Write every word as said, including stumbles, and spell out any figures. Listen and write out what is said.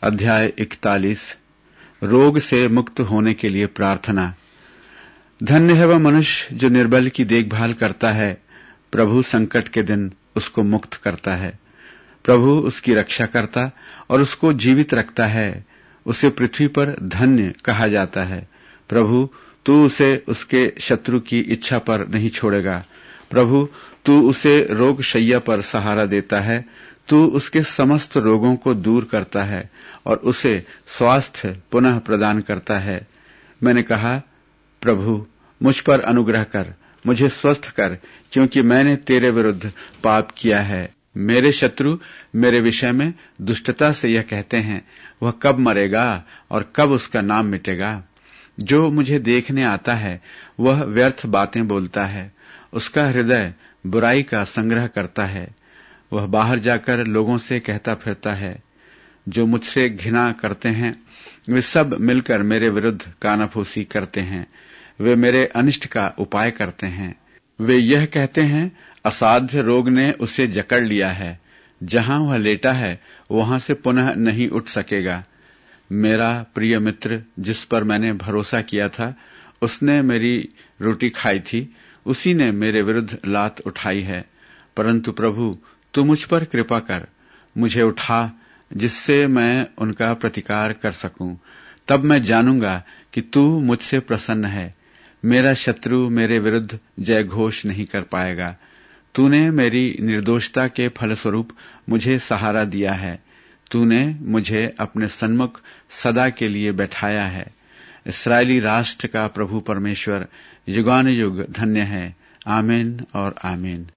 अध्याय इकतालीस। रोग से मुक्त होने के लिए प्रार्थना। धन्य है वह मनुष्य जो निर्बल की देखभाल करता है, प्रभु संकट के दिन उसको मुक्त करता है। प्रभु उसकी रक्षा करता और उसको जीवित रखता है। उसे पृथ्वी पर धन्य कहा जाता है। प्रभु तू उसे उसके शत्रु की इच्छा पर नहीं छोड़ेगा। प्रभु तू उसे रोग शैया पर सहारा देता है। तू उसके समस्त रोगों को दूर करता है और उसे स्वास्थ्य पुनः प्रदान करता है। मैंने कहा, प्रभु मुझ पर अनुग्रह कर, मुझे स्वस्थ कर, क्योंकि मैंने तेरे विरुद्ध पाप किया है। मेरे शत्रु मेरे विषय में दुष्टता से यह कहते हैं, वह कब मरेगा और कब उसका नाम मिटेगा। जो मुझे देखने आता है वह व्यर्थ बातें बोलता है, उसका हृदय बुराई का संग्रह करता है। वह बाहर जाकर लोगों से कहता फिरता है। जो मुझसे घृणा करते हैं वे सब मिलकर मेरे विरुद्ध कानाफूसी करते हैं। वे मेरे अनिष्ट का उपाय करते हैं। वे यह कहते हैं, असाध्य रोग ने उसे जकड़ लिया है, जहां वह लेटा है वहां से पुनः नहीं उठ सकेगा। मेरा प्रिय मित्र जिस पर मैंने भरोसा किया था, उसने मेरी रोटी खाई थी, उसी ने मेरे विरुद्ध लात उठाई है। परंतु प्रभु तू मुझ पर कृपा कर, मुझे उठा, जिससे मैं उनका प्रतिकार कर सकूं। तब मैं जानूंगा कि तू मुझसे प्रसन्न है। मेरा शत्रु मेरे विरुद्ध जय घोष नहीं कर पाएगा। तूने मेरी निर्दोषता के फलस्वरूप मुझे सहारा दिया है। तूने मुझे अपने सन्मुख सदा के लिए बैठाया है। इस्राएली राष्ट्र का प्रभु परमेश्वर युगानुयुग धन्य है। आमीन और आमीन।